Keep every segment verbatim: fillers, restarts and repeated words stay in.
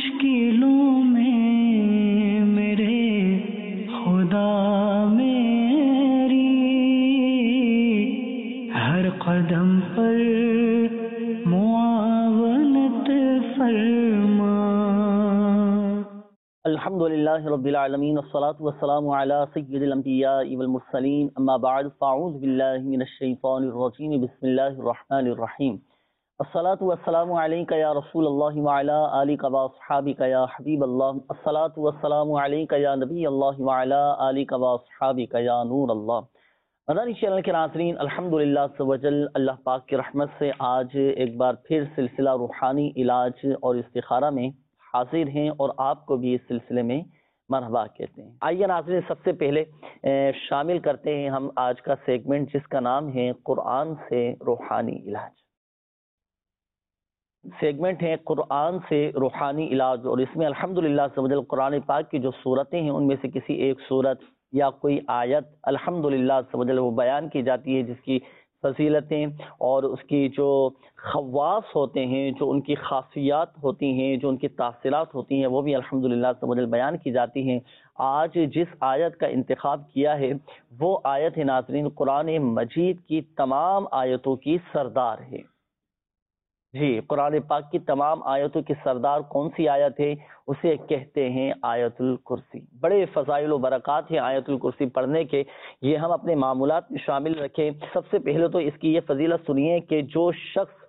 मुश्किलों में मेरे खुदा मेरी हर कदम पर मुआवनत फरमा। अल्हम्दुलिल्लाहि रब्बिल आलमीन वस्सलातु वस्सलामु अला सय्यिदिल अंबियाइ वल मुरसलीन अम्मा बअद फ़अऊज़ु बिल्लाहि मिनश शैतानिर रजीम बिस्मिल्लाहिर रहमानिर रहीम। अस्सलातु वस्सलामु अलैका या रसूलल्लाह व अला आलिका व अस्हाबिका या हबीबल्लाह। अस्सलातु वस्सलामु अलैका या नबीयल्लाह व अला आलिका व अस्हाबिका या नूरल्लाह। मदनी चैनल के नाज़रीन, अल्हम्दुलिल्लाह सवजल अल्लाह पाक की रहमत से आज एक बार फिर सिलसिला रूहानी इलाज और इस्तिखारा में हाजिर हैं और आपको भी इस सिलसिले में मरहबा कहते हैं। आइए नाज़रीन, सबसे पहले शामिल करते हैं हम आज का सेगमेंट जिसका नाम है कुरान से रूहानी इलाज। सेगमेंट है कुरान से रूहानी इलाज और इसमें अल्हम्दुलिल्लाह सवजल कुरान पाक की जो सूरतें हैं उनमें से किसी एक सूरत या कोई आयत अल्हम्दुलिल्लाह सवजल वो बयान की जाती है जिसकी फजीलतें और उसकी जो खवास होते हैं, जो उनकी खासियात होती हैं, जो उनकी तासीरात होती हैं, वो भी अल्हम्दुलिल्लाह सवजल बयान की जाती हैं। आज जिस आयत का इंतखाब किया है वो आयत है नाज़रीन कुरान मजीद की तमाम आयतों की सरदार है। जी, कुरान पाक की तमाम आयतों की सरदार कौन सी आयत है? उसे कहते हैं आयतुल कुर्सी। बड़े फ़ज़ाइल व बरक़ात हैं आयतुल कुर्सी पढ़ने के, ये हम अपने मामूलात में शामिल रखें। सबसे पहले तो इसकी ये फजीलत सुनिए कि जो शख्स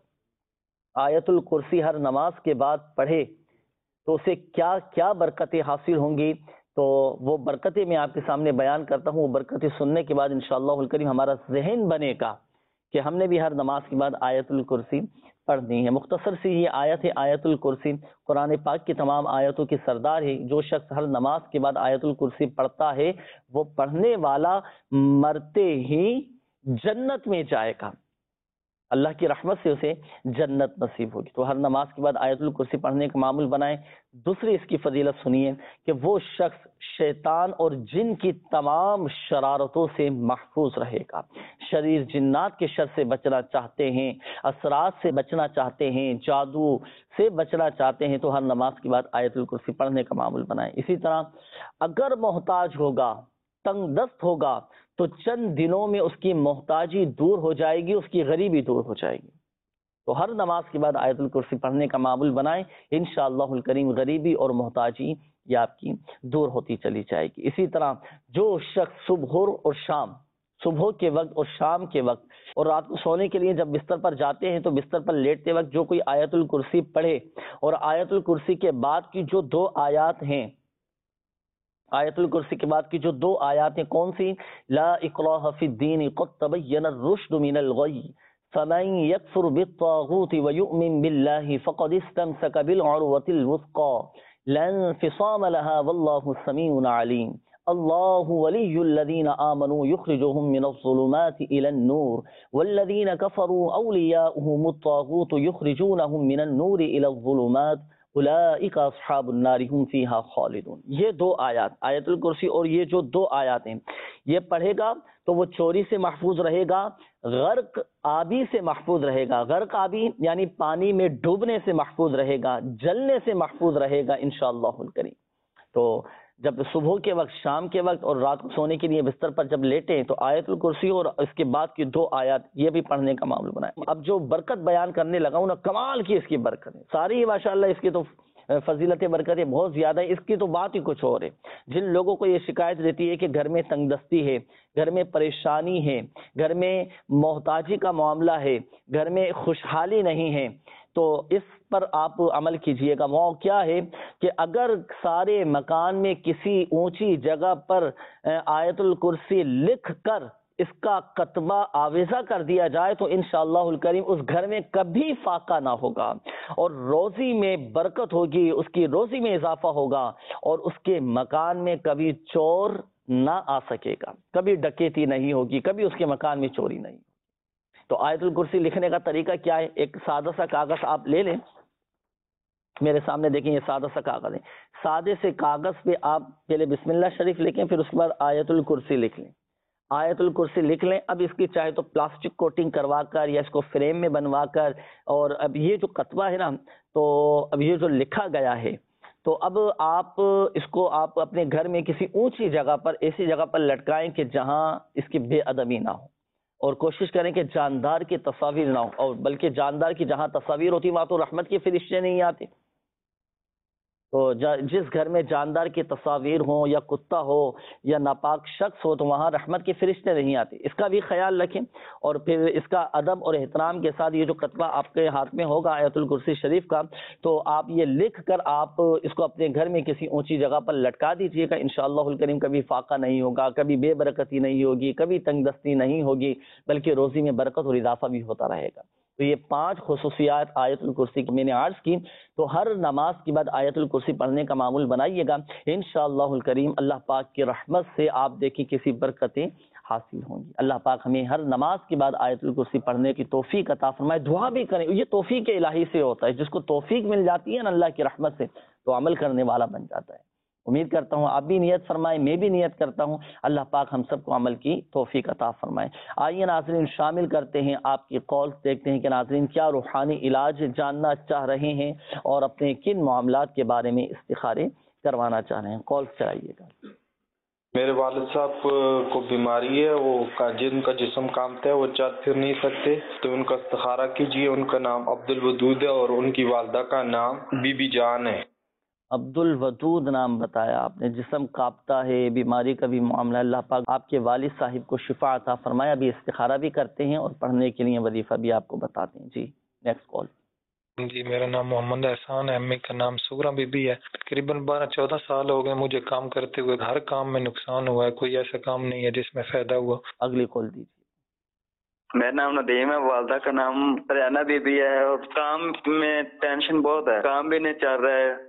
आयतुल कुर्सी हर नमाज के बाद पढ़े तो उसे क्या क्या बरकतें हासिल होंगी, तो वो बरकतें मैं आपके सामने बयान करता हूँ। वो बरकतें सुनने के बाद इंशाअल्लाहुल करीम हमारा ज़हन बनेगा कि हमने भी हर नमाज के बाद आयतुल कुर्सी पढ़नी है। मुख्तसर सी ये आयत है आयतुल कुर्सी कुरान पाक की तमाम आयतों की सरदार है। जो शख्स हर नमाज के बाद आयतुल कुर्सी पढ़ता है वो पढ़ने वाला मरते ही जन्नत में जाएगा, अल्लाह की रहमत से उसे जन्नत नसीब होगी। तो हर नमाज के बाद आयतुल कुर्सी पढ़ने का मामूल बनाएं। दूसरी इसकी फजीलत सुनिए कि वो शख्स शैतान और जिन की तमाम शरारतों से महफूज रहेगा। शरीर जिन्नात के शर से बचना चाहते हैं, असरात से बचना चाहते हैं, जादू से बचना चाहते हैं तो हर नमाज के बाद आयतुल कुर्सी पढ़ने का मामूल बनाएं। इसी तरह अगर मोहताज होगा, तंगदस्त होगा तो चंद दिनों में उसकी मोहताजी दूर हो जाएगी, उसकी गरीबी दूर हो जाएगी। तो हर नमाज के बाद आयतुल कुर्सी पढ़ने का मामूल बनाएं, इंशाअल्लाहुल करीम गरीबी और मोहताजी ये आपकी दूर होती चली जाएगी। इसी तरह जो शख्स सुबह और शाम, सुबह के वक्त और शाम के वक्त और रात को सोने के लिए जब बिस्तर पर जाते हैं तो बिस्तर पर लेटते वक्त जो कोई आयतुल कुर्सी पढ़े और आयतुल कुर्सी के बाद की जो दो आयात हैं, आयतुल कुर्सी के बाद की जो दो आयात हैं कौन सी? ला इक्राह फिद्दीन क़द तबय्यन रुश्द मिनल गय्य फमन यकफुर बित्तागूति व युमिन बिल्लाहि फ़क़द इस्तमसक बिलउरवतिल वुस्क़ा ला इंफ़िसाम लहा वल्लाहु समीउन अलीम। अल्लाहु वलियुल्लज़ीना आमनू युख़रिजुहुम मिनज़्ज़ुलुमाति इलन-नूर वल्लज़ीना कफ़रू औलियाउहुमुत्तागूतु युख़रिजूनहुम मिनन-नूरि इलज़्ज़ुलुमात उलाइका अस्हाबुन नारि हुम फ़ीहा ख़ालिदून। ये दो आयत आयतुल कुर्सी और ये जो दो आयत हैं ये पढ़ेगा तो वो चोरी से महफूज रहेगा, गर्क आबी से महफूज रहेगा। गर्क आबी यानी पानी में डूबने से महफूज रहेगा, जलने से महफूज रहेगा इंशाअल्लाहुल करीम। तो जब सुबह के वक्त, शाम के वक्त और रात को सोने के लिए बिस्तर पर जब लेटे तो आयतुल कुर्सी और इसके बाद की दो आयत ये भी पढ़ने का मामला बनाए। अब जो बरकत बयान करने लगा हूं ना, कमाल की इसकी बरकत है, सारी ही माशाअल्लाह इसकी तो फजीलतें बरकतें बहुत ज्यादा है। इसकी तो बात ही कुछ और है। जिन लोगों को ये शिकायत रहती है कि घर में तंगदस्ती है, घर में परेशानी है, घर में मोहताजी का मामला है, घर में खुशहाली नहीं है, तो इस पर आप अमल कीजिएगा। वो क्या है कि अगर सारे मकान में किसी ऊंची जगह पर आयतुल कुर्सी लिख कर इसका कतबा आवेजा कर दिया जाए तो इंशाअल्लाहुल करीम उस घर में कभी फाका ना होगा और रोजी में बरकत होगी, उसकी रोजी में इजाफा होगा और उसके मकान में कभी चोर ना आ सकेगा, कभी डकैती नहीं होगी, कभी उसके मकान में चोरी नहीं। तो आयतुल कुर्सी लिखने का तरीका क्या है? एक सादा सा कागज आप ले लें, मेरे सामने देखें ये सादा सा कागज है। सादे से कागज पे आप पहले बिस्मिल्लाह शरीफ लिखें, फिर उसके बाद आयतुल कुर्सी लिख लें। आयतुल कुर्सी लिख लें। अब इसकी चाहे तो प्लास्टिक कोटिंग करवा कर या इसको फ्रेम में बनवा कर, और अब ये जो कतबा है ना, तो अब ये जो लिखा गया है تو اب آپ اس کو آپ اپنے گھر میں کسی اونچی جگہ پر، ایسی جگہ پر لٹکائیں کہ جہاں اس کی بے ادبی نہ ہو، اور کوشش کریں کہ جاندار کی تصاویر نہ ہو، اور بلکہ جاندار کی جہاں تصاویر ہوتی وہاں تو رحمت کے فرشتے نہیں آتے، تو جس گھر میں جاندار کی تصاویر ہوں یا کتا ہو یا ناپاک شخص ہو تو وہاں رحمت کے فرشتے نہیں آتے، اس کا بھی خیال رکھیں۔ اور پھر اس کا ادب اور احترام کے ساتھ یہ جو کتبہ آپ کے ہاتھ میں ہوگا آیت الکرسی شریف کا، تو آپ یہ لکھ کر آپ اس کو اپنے گھر میں کسی اونچی جگہ پر لٹکا دیجئے گا، انشاءاللہ الکریم کبھی فاقہ نہیں ہوگا، کبھی بے برکتی نہیں ہوگی، کبھی تنگ دستی نہیں ہوگی، بلکہ روزی میں برکت اور اضافہ بھی ہوتا رہے گا۔ تو یہ پانچ خصوصیات آیت الکرسی کی میں نے عرض کی، تو ہر نماز کے بعد آیت الکرسی پڑھنے کا معمول بنائیے گا، انشاءاللہ الکریم اللہ پاک کی رحمت سے آپ دیکھیں کسی برکتیں حاصل ہوں گی۔ اللہ پاک ہمیں ہر نماز کے بعد آیت الکرسی پڑھنے کی توفیق عطا فرمائے، دعا بھی کریں، یہ توفیق الہی سے ہوتا ہے، جس کو توفیق مل جاتی ہے نا اللہ کی رحمت سے تو عمل کرنے والا بن جاتا ہے۔ امید کرتا ہوں آپ بھی نیت فرمائیں، میں بھی نیت کرتا ہوں، اللہ پاک ہم سب کو عمل کی توفیق عطا فرمائے۔ آئیے ناظرین شامل کرتے ہیں آپ کی کالز، دیکھتے ہیں کہ ناظرین کیا روحانی علاج جاننا چاہ رہے ہیں اور اپنے کن معاملات کے بارے میں استخارے کروانا چاہ رہے ہیں۔ کالز چلائیے گا۔ میرے والد صاحب کو بیماری ہے، وہ جن کا جسم کامتا ہے، وہ چل پھر نہیں سکتے، تو ان کا استخارہ کیجیے۔ ان کا نام عبد الودود ہے اور ان کی والدہ کا نام بی بی جان ہے۔ عبد الودود نام بتایا آپ نے، جسم کاپتا ہے، بیماری کا بھی معاملہ، اللہ پاک آپ کے والد صاحب کو شفا عطا فرمائے۔ ابھی استخارہ بھی کرتے ہیں اور پڑھنے کے لیے وظیفہ بھی آپ کو بتاتے ہیں۔ جی نیکسٹ کال۔ جی میرا نام محمد احسان ہے، امی کا نام سغرا بی بی ہے۔ تقریباً بارہ چودہ سال ہو گئے مجھے کام کرتے ہوئے، ہر کام میں نقصان ہوا ہے، کوئی ایسا کام نہیں ہے جس میں فائدہ ہوا۔ اگلی کال دیجیے۔ میرا نام ندیم ہے، والدہ کا نام ریانہ بی بی ہے، اور کام میں ٹینشن بہت ہے، کام بھی نہیں چل رہا ہے۔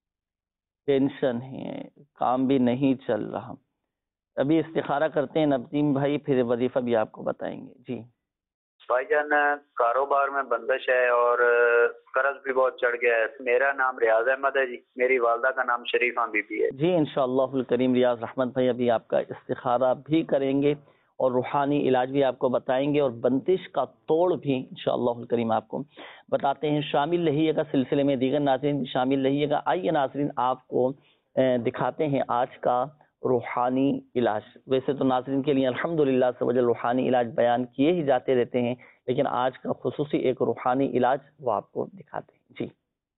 ٹینشن ہے، کام بھی نہیں چل رہا۔ ابھی استخارہ کرتے ہیں ندیم بھائی، پھر وظیفہ بھی آپ کو بتائیں گے۔ جی بھائی جان کاروبار میں بندش ہے اور قرض بھی بہت چڑھ گیا ہے۔ میرا نام ریاض احمد ہے جی، میری والدہ کا نام شریفہ بی بی ہے جی انشاءاللہ الکریم ریاض رحمت بھائی ابھی آپ کا استخارہ بھی کریں گے اور روحانی علاج بھی آپ کو بتائیں گے، اور بندش کا توڑ بھی انشاءاللہ الکریم آپ کو بتاتے ہیں۔ شامل رہیے گا، سلسلے میں دیگر ناظرین بھی شامل رہیے گا۔ آئیے ناظرین آپ کو دکھاتے ہیں آج کا روحانی علاج۔ ویسے تو ناظرین کے لیے الحمدللہ سے وجہ روحانی علاج بیان کیے ہی جاتے رہتے ہیں، لیکن آج کا خصوصی ایک روحانی علاج وہ آپ کو دکھاتے ہیں۔ جی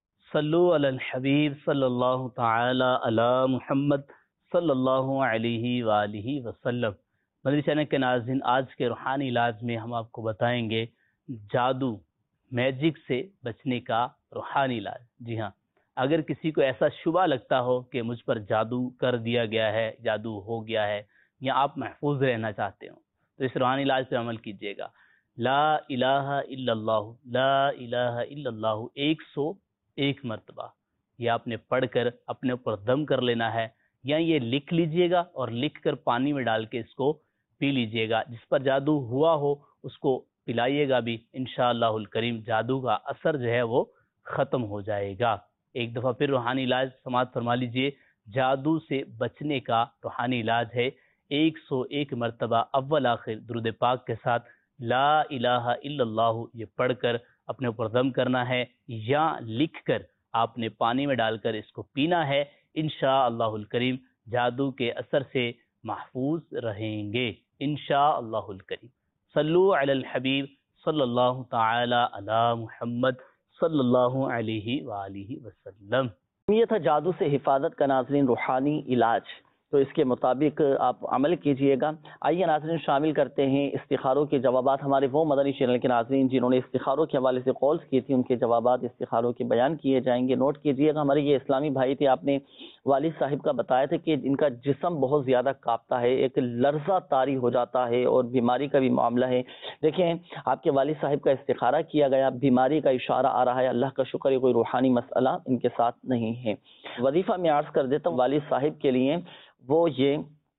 صلو علی الحبیب صلی اللہ تعالی علی محمد صلی اللہ علیہ وآلہ وسلم۔ مدنی چینل کے ناظرین، آج کے روحانی علاج میں ہم آپ کو بتائیں گے جادو، میجک سے بچنے کا روحانی علاج۔ جی ہاں، اگر کسی کو ایسا شبہ لگتا ہو کہ مجھ پر جادو کر دیا گیا ہے، جادو ہو گیا ہے، یا آپ محفوظ رہنا چاہتے ہو تو اس روحانی علاج پہ عمل کیجیے گا۔ لا الہ الا اللہ، لا الہ الا اللہ ایک سو ایک مرتبہ یہ آپ نے پڑھ کر اپنے اوپر دم کر لینا ہے، یا یہ لکھ لیجئے گا اور لکھ کر پانی میں ڈال کے اس کو پی لیجئے گا۔ جس پر جادو ہوا ہو اس کو پلائیے گا بھی، انشاءاللہ الکریم جادو کا اثر جو ہے وہ ختم ہو جائے گا۔ ایک دفعہ پھر روحانی علاج سماعت فرما لیجئے۔ جادو سے بچنے کا روحانی علاج ہے، ایک سو ایک مرتبہ اول آخر درود پاک کے ساتھ لا الہ الا اللہ یہ پڑھ کر اپنے اوپر دم کرنا ہے، یا لکھ کر آپ نے پانی میں ڈال کر اس کو پینا ہے۔ انشاءاللہ الکریم جادو کے اثر سے محفوظ رہیں گے انشاءاللہ الکریم۔ صلو علی الحبیب صلی اللہ تعالی علی محمد صلی اللہ علیہ وآلہ وسلم۔ یہ تھا جادو سے حفاظت کا ناظرین روحانی علاج، تو اس کے مطابق آپ عمل کیجئے گا۔ آئیے ناظرین شامل کرتے ہیں استخاروں کے جوابات۔ ہمارے وہ مدنی چینل کے ناظرین جنہوں نے استخاروں کے حوالے سے کالز کی تھی، ان کے جوابات استخاروں کے بیان کیے جائیں گے، نوٹ کیجئے گا۔ ہمارے یہ اسلامی بھائی تھے، آپ نے والد صاحب کا بتایا تھا کہ ان کا جسم بہت زیادہ کانپتا ہے، ایک لرزہ طاری ہو جاتا ہے اور بیماری کا بھی معاملہ ہے۔ دیکھیں آپ کے والد صاحب کا استخارہ کیا گیا، بیماری کا اشارہ آ رہا ہے، اللہ کا شکر ہے کوئی روحانی مسئلہ ان کے ساتھ نہیں ہے۔ وظیفہ میں عرض کر دیتا ہوں والد صاحب کے لیے، وہ یہ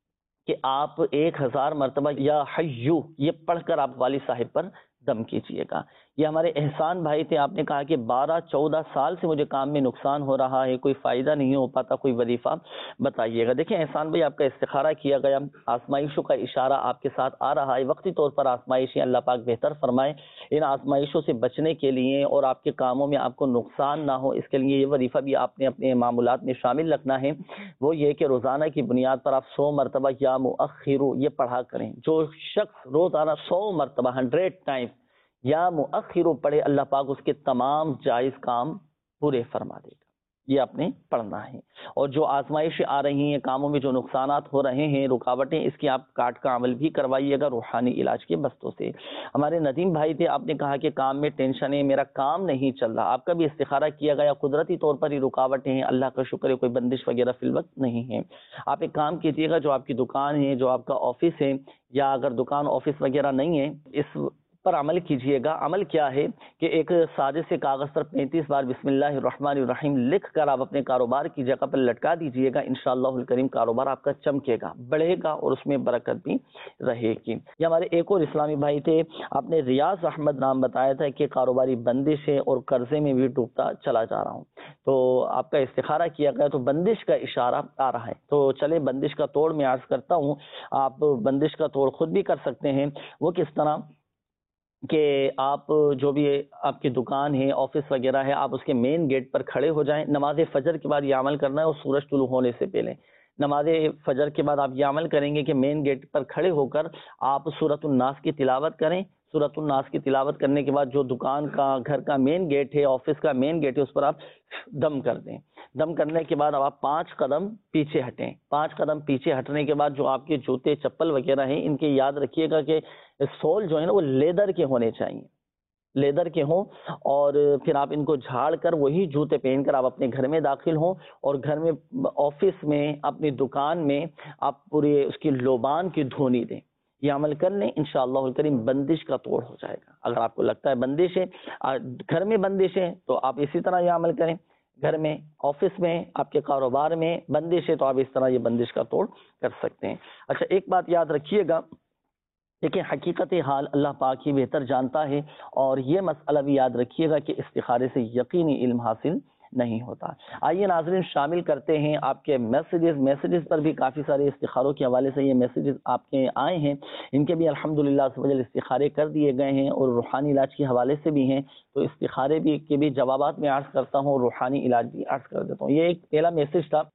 کہ آپ ایک ہزار مرتبہ یا حیو یہ پڑھ کر آپ والد صاحب پر دم کیجئے گا۔ یہ ہمارے احسان بھائی تھے، آپ نے کہا کہ بارہ چودہ سال سے مجھے کام میں نقصان ہو رہا ہے، کوئی فائدہ نہیں ہو پاتا، کوئی وظیفہ بتائیے گا۔ دیکھیں احسان بھائی، آپ کا استخارہ کیا گیا، آزمائشوں کا اشارہ آپ کے ساتھ آ رہا ہے، وقتی طور پر آزمائشیں اللہ پاک بہتر فرمائے، ان آزمائشوں سے بچنے کے لیے اور آپ کے کاموں میں آپ کو نقصان نہ ہو، اس کے لیے یہ وظیفہ بھی آپ نے اپنے معمولات میں شامل رکھنا ہے، وہ یہ کہ روزانہ کی بنیاد پر آپ سو مرتبہ یا مؤخرو یہ پڑھا کریں۔ جو شخص روزانہ سو مرتبہ ہنڈریڈ ٹائم یا مؤخرو پڑھے، اللہ پاک اس کے تمام جائز کام پورے فرما دے گا، یہ آپ نے پڑھنا ہے۔ اور جو آزمائشیں آ رہی ہیں، کاموں میں جو نقصانات ہو رہے ہیں، رکاوٹیں، اس کی آپ کاٹ کا عمل بھی کروائیے گا روحانی علاج کے بستوں سے۔ ہمارے ندیم بھائی تھے، آپ نے کہا کہ کام میں ٹینشن ہے، میرا کام نہیں چل رہا، آپ کا بھی استخارہ کیا گیا، قدرتی طور پر ہی رکاوٹیں ہیں، اللہ کا شکر ہے کوئی بندش وغیرہ فی الوقت نہیں ہے۔ آپ ایک کام کیجیے گا، جو آپ کی دکان ہے، جو آپ کا آفس ہے، یا اگر دکان آفس وغیرہ نہیں ہے، اس پر عمل کیجیے گا۔ عمل کیا ہے کہ ایک سادے سے کاغذ پر پینتیس بار بسم اللہ الرحمن الرحیم لکھ کر آپ اپنے کاروبار کی جگہ پر لٹکا دیجیے گا، انشاءاللہ الکریم کاروبار آپ کا چمکے گا، بڑھے گا اور اس میں برکت بھی رہے گی۔ یہ ہمارے ایک اور اسلامی بھائی تھے، آپ نے ریاض احمد نام بتایا تھا کہ کاروباری بندش ہے اور قرضے میں بھی ڈوبتا چلا جا رہا ہوں، تو آپ کا استخارہ کیا گیا تو بندش کا اشارہ آ رہا ہے، تو چلے بندش کا توڑ میں عرض کرتا ہوں، آپ بندش کا توڑ خود بھی کر سکتے ہیں۔ وہ کس طرح کہ آپ جو بھی آپ کی دکان ہے، آفس وغیرہ ہے، آپ اس کے مین گیٹ پر کھڑے ہو جائیں، نماز فجر کے بعد یہ عمل کرنا ہے اور سورج طلوع ہونے سے پہلے۔ نماز فجر کے بعد آپ یہ عمل کریں گے کہ مین گیٹ پر کھڑے ہو کر آپ سورۃ الناس کی تلاوت کریں۔ سورۃ الناس کی تلاوت کرنے کے بعد جو دکان کا، گھر کا مین گیٹ ہے، آفس کا مین گیٹ ہے، اس پر آپ دم کر دیں۔ دم کرنے کے بعد اب آپ پانچ قدم پیچھے ہٹیں۔ پانچ قدم پیچھے ہٹنے کے بعد جو آپ کے جوتے چپل وغیرہ ہیں، ان کے یاد رکھیے گا کہ سول جو ہے نا وہ لیدر کے ہونے چاہیے، لیدر کے ہوں، اور پھر آپ ان کو جھاڑ کر وہی جوتے پہن کر آپ اپنے گھر میں داخل ہوں، اور گھر میں، آفس میں، اپنی دکان میں آپ پورے اس کی لوبان کی دھونی دیں۔ یہ عمل کر لیں، انشاءاللہ الکریم بندش کا توڑ ہو جائے گا۔ اگر آپ کو لگتا ہے بندش ہے، گھر میں بندش ہے، تو آپ اسی طرح یہ عمل کریں، گھر میں، آفس میں، آپ کے کاروبار میں بندش ہے تو آپ اس طرح یہ بندش کا توڑ کر سکتے ہیں۔ اچھا، ایک بات یاد رکھیے گا، لیکن حقیقت حال اللہ پاک ہی بہتر جانتا ہے، اور یہ مسئلہ بھی یاد رکھیے گا کہ استخارے سے یقینی علم حاصل نہیں ہوتا۔ آئیے ناظرین، شامل کرتے ہیں آپ کے میسیجز میسیجز پر بھی کافی سارے استخاروں کے حوالے سے یہ میسیجز آپ کے آئے ہیں، ان کے بھی الحمدللہ سبحانہ استخارے کر دیے گئے ہیں، اور روحانی علاج کے حوالے سے بھی ہیں، تو استخارے بھی کے بھی جوابات میں عرض کرتا ہوں، روحانی علاج بھی عرض کر دیتا ہوں۔ یہ ایک پہلا میسیج تھا،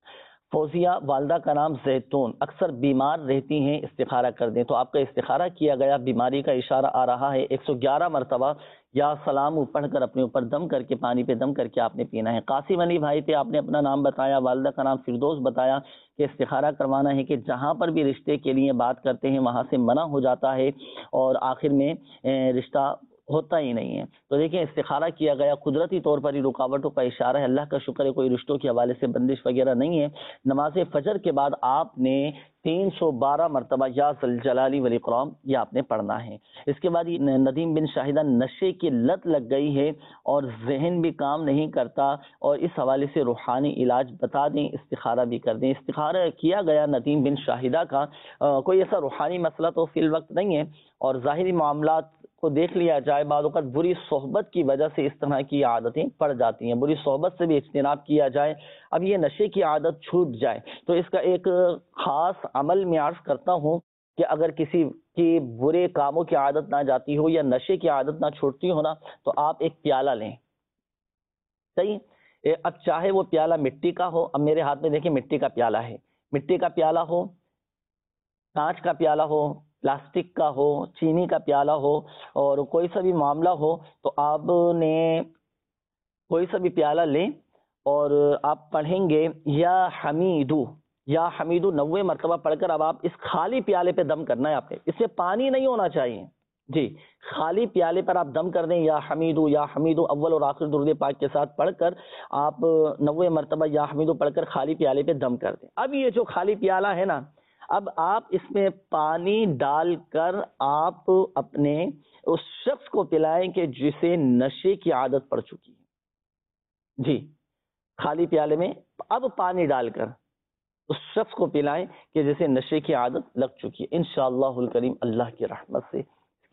فوزیہ، والدہ کا نام زیتون، اکثر بیمار رہتی ہیں، استخارہ کر دیں، تو آپ کا استخارہ کیا گیا، بیماری کا اشارہ آ رہا ہے، ایک سو گیارہ مرتبہ یا سلام پڑھ کر اپنے اوپر دم کر کے، پانی پہ دم کر کے آپ نے پینا ہے۔ قاسم علی بھائی تھے، آپ نے اپنا نام بتایا، والدہ کا نام فردوس بتایا کہ استخارہ کروانا ہے کہ جہاں پر بھی رشتے کے لیے بات کرتے ہیں وہاں سے منع ہو جاتا ہے اور آخر میں رشتہ ہوتا ہی نہیں ہے۔ تو دیکھیں، استخارہ کیا گیا، قدرتی طور پر ہی رکاوٹوں کا اشارہ ہے، اللہ کا شکر ہے کوئی رشتوں کے حوالے سے بندش وغیرہ نہیں ہے۔ نماز فجر کے بعد آپ نے تین سو بارہ مرتبہ یا ذوالجلال والاکرام یہ آپ نے پڑھنا ہے۔ اس کے بعد ندیم بن شاہدہ، نشے کی لت لگ گئی ہے اور ذہن بھی کام نہیں کرتا، اور اس حوالے سے روحانی علاج بتا دیں، استخارہ بھی کر دیں۔ استخارہ کیا گیا ندیم بن شاہدہ کا، کوئی ایسا روحانی مسئلہ تو فی الوقت نہیں ہے، اور ظاہری معاملات کو دیکھ لیا جائے، بعض اوقات بری صحبت کی وجہ سے اس طرح کی عادتیں پڑ جاتی ہیں، بری صحبت سے بھی اجتناب کیا جائے۔ اب یہ نشے کی عادت چھوٹ جائے تو اس کا ایک خاص عمل میں عرض کرتا ہوں کہ اگر کسی کی برے کاموں کی عادت نہ جاتی ہو یا نشے کی عادت نہ چھوٹتی ہو نا، تو آپ ایک پیالہ لیں، صحیح؟ اب چاہے وہ پیالہ مٹی کا ہو، اب میرے ہاتھ میں دیکھیں مٹی کا پیالہ ہے، مٹی کا پیالہ ہو، کانچ کا پیالہ ہو، پلاسٹک کا ہو، چینی کا پیالہ ہو، اور کوئی سا بھی معاملہ ہو، تو آپ نے کوئی سا بھی پیالہ لیں اور آپ پڑھیں گے یا حمیدو، یا حمیدو نوے مرتبہ پڑھ کر اب آپ اس خالی پیالے پہ دم کرنا ہے آپ نے، اس سے پانی نہیں ہونا چاہیے جی، خالی پیالے پر آپ دم کر دیں، یا حمیدو یا حمیدو اول اور آخر درود پاک کے ساتھ پڑھ کر آپ نوے مرتبہ یا حمیدو پڑھ کر خالی پیالے پہ دم کر دیں۔ اب یہ جو خالی پیالہ ہے نا، اب آپ اس میں پانی ڈال کر آپ اپنے اس شخص کو پلائیں کہ جسے نشے کی عادت پڑ چکی ہے جی، خالی پیالے میں اب پانی ڈال کر اس شخص کو پلائیں کہ جسے نشے کی عادت لگ چکی ہے۔ انشاءاللہ الکریم اللہ کی رحمت سے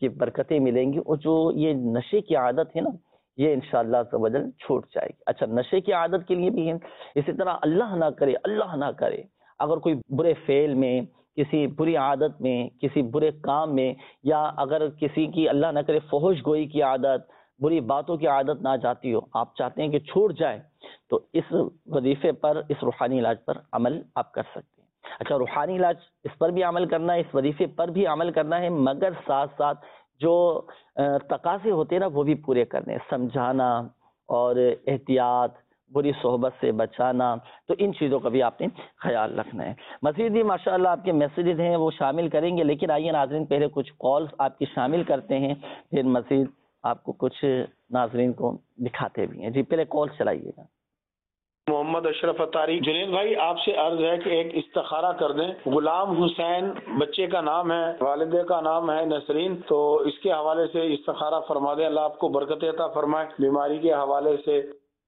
کی برکتیں ملیں گی، اور جو یہ نشے کی عادت ہے نا یہ انشاءاللہ عز و جل چھوٹ جائے گی۔ اچھا، نشے کی عادت کے لیے بھی ہے اسی طرح اللہ نہ کرے اللہ نہ کرے اگر کوئی برے فعل میں، کسی بری عادت میں، کسی برے کام میں، یا اگر کسی کی اللہ نہ کرے فحش گوئی کی عادت، بری باتوں کی عادت نہ جاتی ہو، آپ چاہتے ہیں کہ چھوٹ جائے، تو اس وظیفے پر، اس روحانی علاج پر عمل آپ کر سکتے ہیں۔ اچھا، روحانی علاج اس پر بھی عمل کرنا ہے، اس وظیفے پر بھی عمل کرنا ہے، مگر ساتھ ساتھ جو تقاضے ہوتے ہیں نا وہ بھی پورے کرنے، سمجھانا اور احتیاط، بری صحبت سے بچانا، تو ان چیزوں کا بھی آپ نے خیال رکھنا ہے۔ مزید بھی ماشاءاللہ آپ کے میسیجز ہیں وہ شامل کریں گے، لیکن آئیے ناظرین پہلے کچھ کالز آپ کی شامل کرتے ہیں، پھر مزید آپ کو کچھ ناظرین کو دکھاتے بھی ہیں۔ جی پہلے کال چلائیے گا۔ محمد اشرف اتاری۔ جنید بھائی آپ سے عرض ہے کہ ایک استخارہ کر دیں۔ غلام حسین بچے کا نام ہے، والدہ کا نام ہے نسرین، تو اس کے حوالے سے استخارہ فرما دیں، اللہ آپ کو برکت عطا فرمائے بیماری کے حوالے سے۔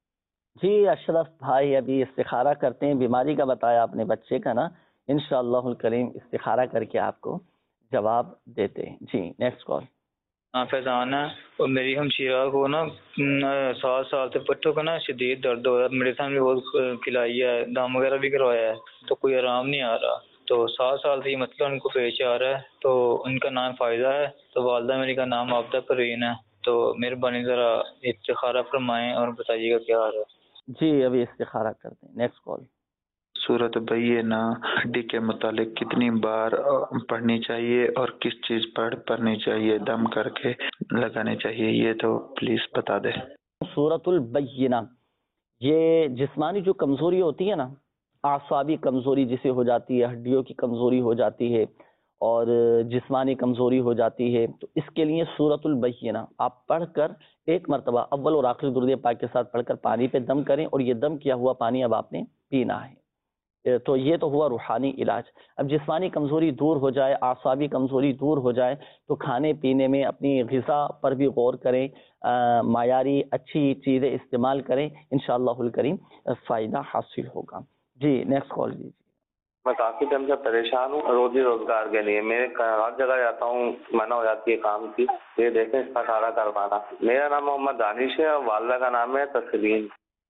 جی اشرف بھائی ابھی استخارہ کرتے ہیں، بیماری کا بتایا آپ نے بچے کا نا، انشاءاللہ الکریم استخارہ کر کے آپ کو جواب دیتے ہیں۔ جی نیکسٹ کال۔ ہاں فیضان ہے، اور میری ہمشیرہ کو نا سات سال سے پٹھوں کا نا شدید درد ہو رہا ہے، میڈیسن بھی بہت کھلائی ہے، دم وغیرہ بھی کروایا ہے، تو کوئی آرام نہیں آ رہا، تو سات سال سے یہ مسئلہ ان کو پیش آ رہا ہے۔ تو ان کا نام فائزہ ہے، تو والدہ میری کا نام عابدہ پروین ہے، تو مہربانی ذرا استخارہ فرمائیں اور بتائیے گا کیا حال ہے۔ جی ابھی استخارہ کرتے ہیں، نیکسٹ کال۔ صورت بینہ ہڈی کے متعلق کتنی بار پڑھنی چاہیے اور کس چیز پر پڑھنی چاہیے، دم کر کے لگانی چاہیے، یہ تو پلیز بتا دیں۔ صورت البینہ یہ جسمانی جو کمزوری ہوتی ہے نا، اعصابی کمزوری جسے ہو جاتی ہے، ہڈیوں کی کمزوری ہو جاتی ہے اور جسمانی کمزوری ہو جاتی ہے، تو اس کے لیے صورت البینہ آپ پڑھ کر ایک مرتبہ اول اور آخری درود پاک کے ساتھ پڑھ کر پانی پہ دم کریں، اور یہ دم کیا ہوا پانی اب آپ نے پینا ہے۔ تو یہ تو ہوا روحانی علاج۔ اب جسمانی کمزوری دور ہو جائے، اعصابی کمزوری دور ہو جائے، تو کھانے پینے میں اپنی غذا پر بھی غور کریں، معیاری اچھی چیزیں استعمال کریں، انشاءاللہ الکریم فائدہ حاصل ہوگا۔ جی نیکسٹ کال لیجیے۔ میں کافی ٹائم سے پریشان ہوں روزی روزگار کے لیے، میں ہر جگہ جاتا ہوں منع ہو جاتی ہے کام کی، یہ دیکھیں اس کا سارا کروانا۔ میرا نام محمد دانش ہے اور والدہ کا نام ہے تسلیم۔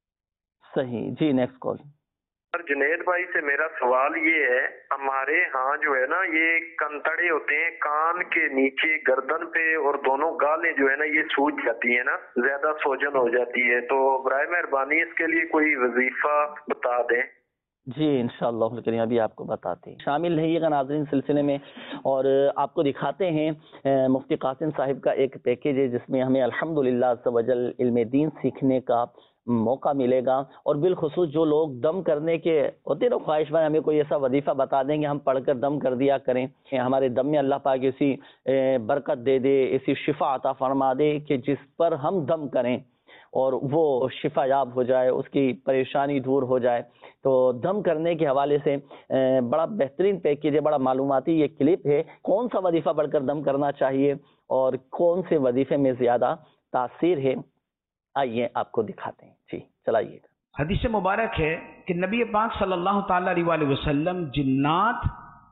صحیح، جی نیکسٹ کال۔ سر جنید بھائی سے میرا سوال یہ ہے، ہمارے ہاں جو ہے نا یہ کنتڑے ہوتے ہیں کان کے نیچے گردن پہ، اور دونوں گالیں جو ہے نا یہ سوج جاتی ہیں نا، زیادہ سوجن ہو جاتی ہے، تو برائے مہربانی اس کے لیے کوئی وظیفہ بتا دیں۔ جی انشاءاللہ الکریم ابھی آپ کو بتاتے ہیں، شامل رہیے گا ناظرین سلسلے میں، اور آپ کو دکھاتے ہیں مفتی قاسم صاحب کا ایک پیکیج ہے جس میں ہمیں الحمدللہ عز و جل علم دین سیکھنے کا موقع ملے گا، اور بالخصوص جو لوگ دم کرنے کے ہوتے نا خواہش مند، ہمیں کوئی ایسا وظیفہ بتا دیں گے ہم پڑھ کر دم کر دیا کریں، ہمارے دم میں اللہ پاک ایسی برکت دے دے، ایسی شفا عطا فرما دے کہ جس پر ہم دم کریں اور وہ شفا یاب ہو جائے، اس کی پریشانی دور ہو جائے۔ تو دم کرنے کے حوالے سے بڑا بہترین پیکیج ہے، بڑا معلوماتی یہ کلپ ہے، کون سا وظیفہ پڑھ کر دم کرنا چاہیے اور کون سے وظیفے میں زیادہ تاثیر ہے، آئیے آپ کو دکھاتے ہیں۔ جی چلائیے گا۔ حدیث مبارک ہے کہ نبی پاک صلی اللہ تعالی علیہ وآلہ وسلم جنات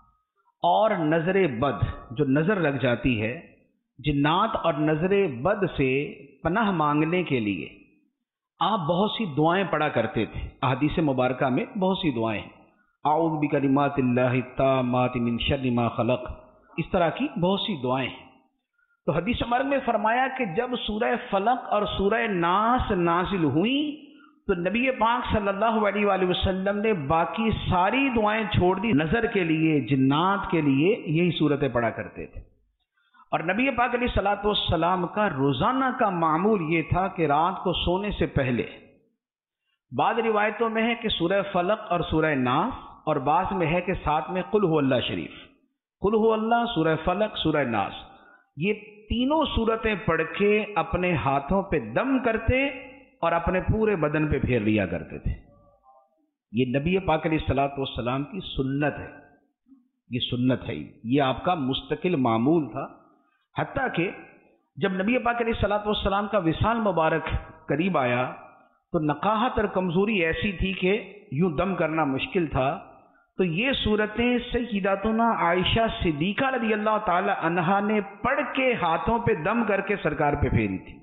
اور نظر بد جو نظر لگ جاتی ہے، جنات اور نظر بد سے پناہ مانگنے کے لیے آپ بہت سی دعائیں پڑھا کرتے تھے۔ احادیث مبارکہ میں بہت سی دعائیں ہیں، اعوذ بکلمات اللہ التامات من شر ما خلق، اس طرح کی بہت سی دعائیں ہیں۔ تو حدیث مبارک میں فرمایا کہ جب سورہ فلق اور سورہ ناس نازل ہوئیں تو نبی پاک صلی اللہ علیہ وآلہ وسلم نے باقی ساری دعائیں چھوڑ دی، نظر کے لیے، جنات کے لیے یہی صورتیں پڑھا کرتے تھے۔ اور نبی پاک علیہ الصلوۃ والسلام کا روزانہ کا معمول یہ تھا کہ رات کو سونے سے پہلے، بعض روایتوں میں ہے کہ سورہ فلق اور سورہ ناس، اور بعض میں ہے کہ ساتھ میں قل هو اللہ شریف، قل هو اللہ، سورہ فلق، سورہ ناس، یہ تینوں صورتیں پڑھ کے اپنے ہاتھوں پہ دم کرتے اور اپنے پورے بدن پہ پھیر لیا کرتے تھے۔ یہ نبی پاک علیہ الصلوۃ والسلام کی سنت ہے، یہ سنت ہے، یہ آپ کا مستقل معمول تھا۔ حتیٰ کہ جب نبی پاک علیہ الصلوۃ والسلام کا وصال مبارک قریب آیا تو نقاہت اور کمزوری ایسی تھی کہ یوں دم کرنا مشکل تھا، تو یہ صورتیں سیداتنا عائشہ صدیقہ رضی اللہ تعالی عنہا نے پڑھ کے ہاتھوں پہ دم کر کے سرکار پہ پھیری تھی.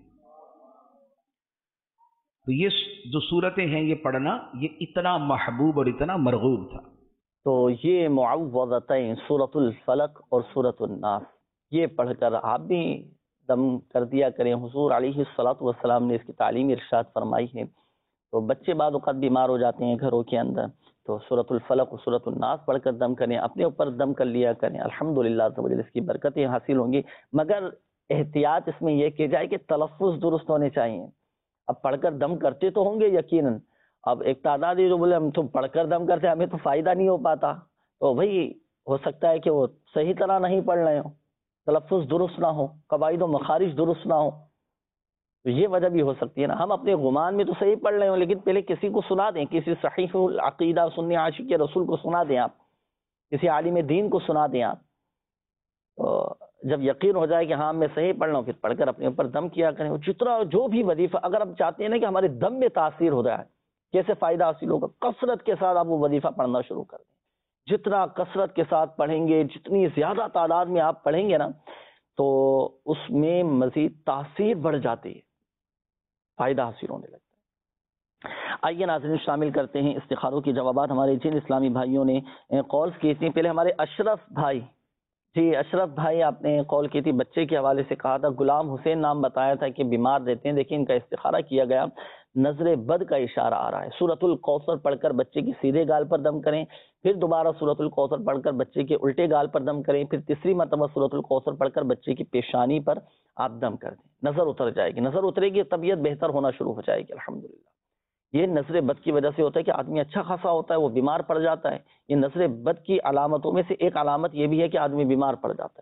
تو یہ جو صورتیں ہیں یہ پڑھنا یہ اتنا محبوب اور اتنا مرغوب تھا. تو یہ معوذتین سورۃ الفلق اور سورۃ الناس یہ پڑھ کر آپ بھی دم کر دیا کریں. حضور علیہ الصلوۃ والسلام نے اس کی تعلیم ارشاد فرمائی ہے. تو بچے بعض اوقات بیمار ہو جاتے ہیں گھروں کے اندر، تو سورۃ الفلق اور سورۃ الناس پڑھ کر دم کریں، اپنے اوپر دم کر لیا کریں. الحمدللہ اس کی برکتیں حاصل ہوں گی، مگر احتیاط اس میں یہ کی جائے کہ تلفظ درست ہونے چاہیے. اب پڑھ کر دم کرتے تو ہوں گے یقیناً، اب ایک تعداد جو بولے ہم تو پڑھ کر دم کرتے ہمیں تو فائدہ نہیں ہو پاتا، تو بھائی ہو سکتا ہے کہ وہ صحیح طرح نہیں پڑھ رہے ہوں، تلفظ درست نہ ہو، قواعد و مخارج درست نہ ہو، تو یہ وجہ بھی ہو سکتی ہے نا. ہم اپنے گمان میں تو صحیح پڑھ رہے ہوں، لیکن پہلے کسی کو سنا دیں، کسی صحیح العقیدہ سنی عاشق رسول کو سنا دیں، آپ کسی عالم دین کو سنا دیں. آپ تو جب یقین ہو جائے کہ ہاں میں صحیح پڑھ رہا ہوں، پھر پڑھ کر اپنے اوپر دم کیا کریں. جتنا جو بھی وظیفہ اگر ہم چاہتے ہیں نا کہ ہمارے دم میں تاثیر ہو رہا ہے، کیسے فائدہ حاصل ہوگا، کثرت کے ساتھ آپ وہ وظیفہ پڑھنا شروع کر دیں. جتنا کثرت کے ساتھ پڑھیں گے، جتنی زیادہ تعداد میں آپ پڑھیں گے نا، تو اس میں مزید تاثیر بڑھ جاتی ہے، فائدہ حاصل ہونے لگتا ہے. آئیے ناظرین شامل کرتے ہیں استخاروں کے جوابات. ہمارے جن اسلامی بھائیوں نے کالز کی تھیں، پہلے ہمارے اشرف بھائی، جی اشرف بھائی آپ نے کال کی تھی، بچے کے حوالے سے کہا تھا، غلام حسین نام بتایا تھا کہ بیمار رہتے ہیں. دیکھیں ان کا استخارہ کیا گیا، نظر بد کا اشارہ آ رہا ہے. سورۃ الکوثر پڑھ کر بچے کی سیدھے گال پر دم کریں، پھر دوبارہ سورۃ الکوثر پڑھ کر بچے کے الٹے گال پر دم کریں، پھر تیسری مرتبہ سورۃ الکوثر پڑھ کر بچے کی پیشانی پر آپ دم کر دیں. نظر اتر جائے گی، نظر اترے گی، طبیعت بہتر ہونا شروع ہو جائے گی. الحمدللہ یہ نظر بد کی وجہ سے ہوتا ہے کہ آدمی اچھا خاصا ہوتا ہے، وہ بیمار پڑ جاتا ہے. یہ نظر بد کی علامتوں میں سے ایک علامت یہ بھی ہے کہ آدمی بیمار پڑ جاتا ہے،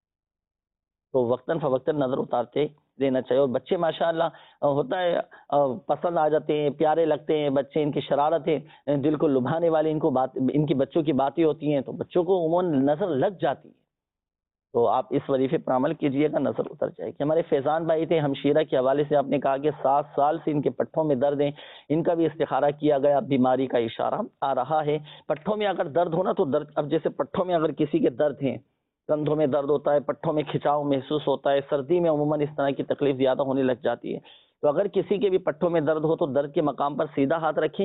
تو وقتاً فوقتاً نظر اتارتے دینا چاہیے. اور بچے ماشاءاللہ ہوتا ہے پسند آ جاتے ہیں، پیارے لگتے ہیں بچے، ان کی شرارتیں دل کو لبھانے والی ان کو بات ان کی بچوں کی باتیں ہوتی ہیں، تو بچوں کو عموماً نظر لگ جاتی ہے. تو آپ اس وظیفے پر عمل کیجئے گا، نظر اتر جائے گی. ہمارے فیضان بھائی تھے ہمشیرہ کے حوالے سے، آپ نے کہا کہ سات سال سے ان کے پٹھوں میں درد ہیں، ان کا بھی استخارہ کیا گیا، بیماری کا اشارہ آ رہا ہے. پٹھوں میں اگر درد ہونا تو درد، اب جیسے پٹھوں میں اگر کسی کے درد ہیں، کندھوں میں درد ہوتا ہے، پٹھوں میں کھچاؤ محسوس ہوتا ہے، سردی میں عموماً اس طرح کی تکلیف زیادہ ہونے لگ جاتی ہے، تو اگر کسی کے بھی پٹھوں میں درد ہو تو درد کے مقام پر سیدھا ہاتھ رکھیں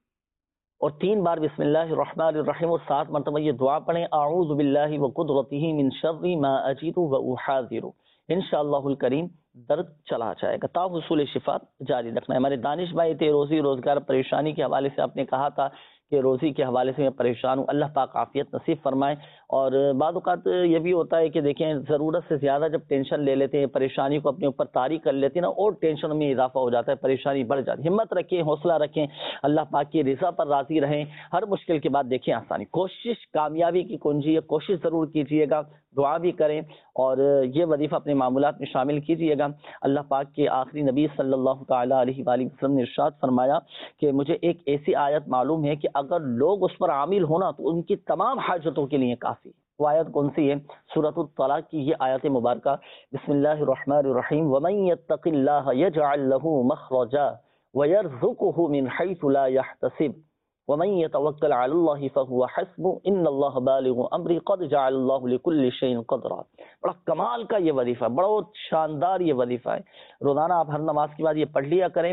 اور تین بار بسم اللہ الرحمن الرحیم اور سات مرتبہ یہ دعا پڑھیں، اعوذ باللہ وقدرتہ من شر ما اجد واحاذر. انشاءاللہ الکریم درد چلا جائے گا. تا حصول شفا جاری رکھنا ہے. ہمارے دانش بھائی تھے، روزی روزگار پریشانی کے حوالے سے آپ نے کہا تھا کہ روزی کے حوالے سے میں پریشان ہوں، اللہ پاک عافیت نصیب فرمائے. اور بعض اوقات یہ بھی ہوتا ہے کہ دیکھیں ضرورت سے زیادہ جب ٹینشن لے لیتے ہیں، پریشانی کو اپنے اوپر طاری کر لیتے ہیں نا، اور ٹینشن میں اضافہ ہو جاتا ہے، پریشانی بڑھ جاتی ہے. ہمت رکھیں، حوصلہ رکھیں، اللہ پاک کی رضا پر راضی رہیں. ہر مشکل کے بعد دیکھیں آسانی، کوشش کامیابی کی کنجی ہے، کوشش ضرور کیجیے گا، دعا بھی کریں اور یہ وظیفہ اپنے معمولات میں شامل کیجیے گا. اللہ پاک کے آخری نبی صلی اللہ تعالیٰ علیہ وآلہ وسلم نے ارشاد فرمایا کہ مجھے ایک ایسی آیت معلوم ہے کہ اگر لوگ اس پر عامل ہونا تو ان کی تمام حاجتوں کے لیے کافی. وہ آیت کون سی ہے؟ سورۃ الطلاق کی یہ آیت مبارکہ. بسم اللہ الرحمن الرحیم. ومن یتق اللہ یجعل له مخرجا ویرزقه من حیث لا یحتسب ومن يتوکل علی اللہ فهو حسبہ ان اللہ بالغ امرہ قد جعل اللہ لکل شیء قدرا. بڑا کمال کا یہ وظیفہ، بڑا شاندار یہ وظیفہ ہے. روزانہ آپ ہر نماز کے بعد یہ پڑھ لیا کریں.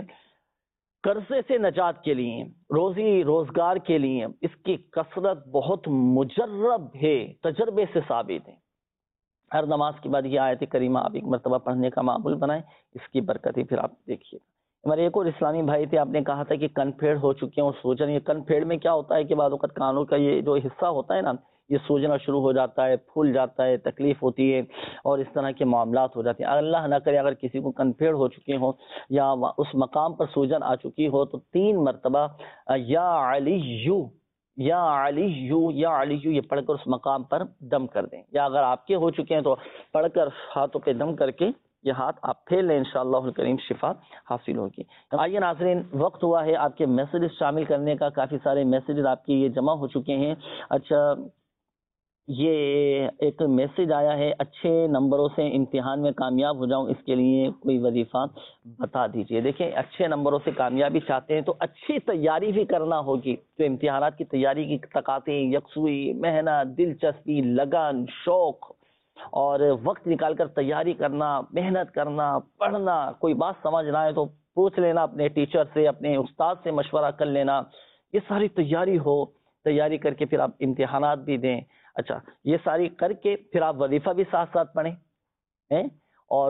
قرضے سے نجات کے لیے، روزی روزگار کے لیے اس کی کثرت بہت مجرب ہے، تجربے سے ثابت ہے. ہر نماز کے بعد یہ آیت کریمہ آپ ایک مرتبہ پڑھنے کا معمول بنائیں، اس کی برکت ہی پھر آپ دیکھیے. ہمارے ایک اور اسلامی بھائی تھے، آپ نے کہا تھا کہ کن پھیڑ ہو چکے ہیں اور سوجن. یہ کن پھیڑ میں کیا ہوتا ہے کہ بعض اوقات کانوں کا یہ جو حصہ ہوتا ہے نا، یہ سوجنا شروع ہو جاتا ہے، پھول جاتا ہے، تکلیف ہوتی ہے اور اس طرح کے معاملات ہو جاتے ہیں. اللہ نہ کرے اگر کسی کو کن پھیڑ ہو چکے ہوں یا اس مقام پر سوجن آ چکی ہو تو تین مرتبہ یا علی یو یا علی یو یا علی یو یہ پڑھ کر اس مقام پر دم کر دیں. یا اگر آپ کے ہو چکے ہیں تو پڑھ کر ہاتھوں پہ دم کر کے یہ ہاتھ آپ پھیر لیں، انشاءاللہ الکریم شفا حاصل ہوگی. آئیے ناظرین، وقت ہوا ہے آپ کے میسیجز شامل کرنے کا. کافی سارے میسیجز آپ کے یہ جمع ہو چکے ہیں. اچھا یہ ایک میسج آیا ہے، اچھے نمبروں سے امتحان میں کامیاب ہو جاؤں، اس کے لیے کوئی وظیفہ بتا دیجئے۔ دیکھیں اچھے نمبروں سے کامیابی چاہتے ہیں تو اچھی تیاری بھی کرنا ہوگی، جو امتحانات کی تیاری کی تقاضے، یکسوئی، محنت، دلچسپی، لگن، شوق اور وقت نکال کر تیاری کرنا، محنت کرنا، پڑھنا، کوئی بات سمجھ نہ آئے تو پوچھ لینا اپنے ٹیچر سے، اپنے استاد سے مشورہ کر لینا، یہ ساری تیاری ہو، تیاری کر کے پھر آپ امتحانات بھی دیں۔ اچھا، یہ ساری کر کے پھر آپ وظیفہ بھی ساتھ ساتھ پڑھیں اور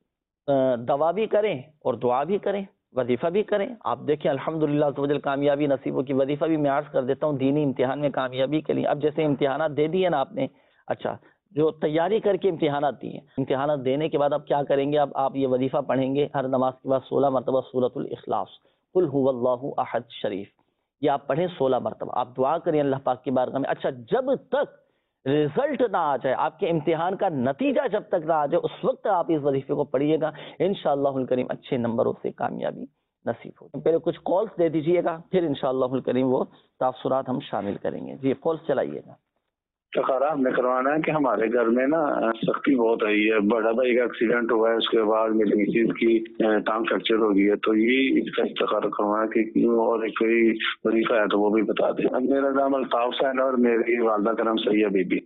دعا بھی کریں اور دعا بھی کریں، وظیفہ بھی کریں۔ آپ دیکھیں الحمدللہ عز و جل کامیابی نصیبوں کی وظیفہ بھی میں عرض کر دیتا ہوں دینی امتحان میں کامیابی کے لیے۔ اب جیسے امتحانات دے دیے نا آپ نے، اچھا جو تیاری کر کے امتحانات دیے، امتحانات دینے کے بعد اب کیا کریں گے؟ اب آپ یہ وظیفہ پڑھیں گے ہر نماز کے بعد سولہ مرتبہ سورۃ الاخلاص، قل هو اللہ احد شریف، یہ آپ پڑھیں سولہ مرتبہ۔ آپ دعا کریں اللہ پاک کی بارگاہ میں، اچھا جب تک رزلٹ نہ آ جائے، آپ کے امتحان کا نتیجہ جب تک نہ آ جائے، اس وقت آپ اس وظیفے کو پڑھیے گا، انشاءاللہ الکریم اچھے نمبروں سے کامیابی نصیب ہو۔ پہلے کچھ کالز دے دیجئے گا، پھر انشاءاللہ الکریم وہ تاثرات ہم شامل کریں گے۔ جی کالز چلائیے گا۔ خراب میں کروانا ہے کہ ہمارے گھر میں نا سختی بہت رہی ہے، بڑا بھائی کا ایکسیڈنٹ ہوا ہے، اس کے بعد میری مسز کی ٹانگ فریکچر ہو گئی ہے، تو یہ اس کا استخارہ کروانا کہ کیوں، اور کوئی وظیفہ ہے تو وہ بھی بتا دیں۔ میرا نام الطاف حسین ہے اور میری والدہ کا نام سیہ بی بی۔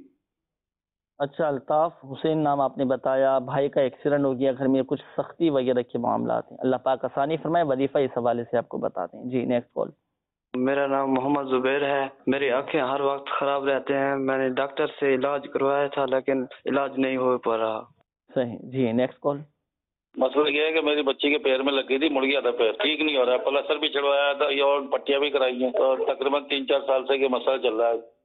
اچھا الطاف حسین نام آپ نے بتایا، بھائی کا ایکسیڈنٹ ہو گیا، گھر میں کچھ سختی وغیرہ کے معاملات ہیں، اللہ پاک آسانی فرمائے، وظیفہ اس حوالے سے آپ کو بتا دیں۔ جی نیکسٹ کال۔ میرا نام محمد زبیر ہے، میری آنکھیں ہر وقت خراب رہتے ہیں، میں نے ڈاکٹر سے علاج کروایا تھا لیکن علاج نہیں ہو پا رہا۔ صحیح، جی نیکسٹ کال۔ مسئلہ یہ ہے کہ میری بچی کے پیر میں لگ گئی تھی، مڑ گیا تھا پیر، ٹھیک نہیں ہو رہا ہے، پلسٹر بھی چڑھوایا تھا یہ اور پٹیاں بھی کرائی ہیں، اور تقریباً تین چار سال سے یہ مسئلہ چل رہا ہے۔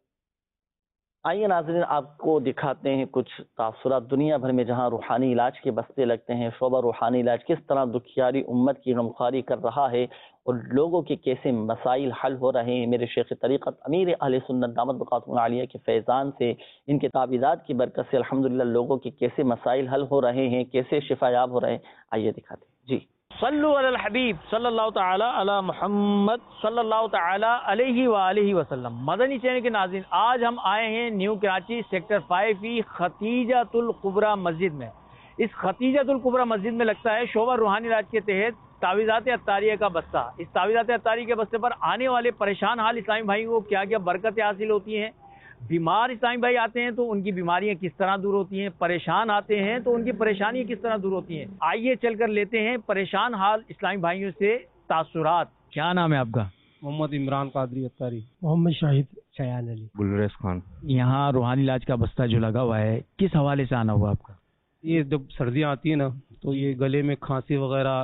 آئیے ناظرین آپ کو دکھاتے ہیں کچھ تاثرات دنیا بھر میں جہاں روحانی علاج کے بستے لگتے ہیں، شعبہ روحانی علاج کس طرح دکھیاری امت کی غمخواری کر رہا ہے اور لوگوں کے کیسے مسائل حل ہو رہے ہیں۔ میرے شیخ طریقت امیر اہل سنت دامت بقاتہ العالیہ کے فیضان سے، ان کے تعویذات کی برکت سے الحمدللہ لوگوں کے کیسے مسائل حل ہو رہے ہیں، کیسے شفا یاب ہو رہے ہیں، آئیے دکھاتے ہیں۔ جی صلو علی الحبیب صلی اللہ تعالی علی محمد صلی اللہ تعالی علیہ وآلہ وسلم۔ مدنی چینل کے ناظرین، آج ہم آئے ہیں نیو کراچی سیکٹر فائیو کی ختیجۃ الکبریٰ مسجد میں۔ اس ختیجۃ الکبریٰ مسجد میں لگتا ہے شعبہ روحانی علاج کے تحت تعویذات عطاریہ کا بستہ۔ اس تعویذات عطاریہ کے بستے پر آنے والے پریشان حال اسلامی بھائی کو کیا کیا برکتیں حاصل ہوتی ہیں، بیمار اسلامی بھائی آتے ہیں تو ان کی بیماریاں کس طرح دور ہوتی ہیں، پریشان آتے ہیں تو ان کی پریشانیاں کس طرح دور ہوتی ہیں، آئیے چل کر لیتے ہیں پریشان حال اسلامی بھائیوں سے تاثرات۔ کیا نام ہے آپ کا؟ محمد عمران قادری اتاری۔ محمد شاہد شیان علی۔ گلریز خان۔ یہاں روحانی علاج کا بستہ جو لگا ہوا ہے کس حوالے سے آنا ہوا آپ کا؟ یہ جب سردیاں آتی ہیں نا تو یہ گلے میں کھانسی وغیرہ،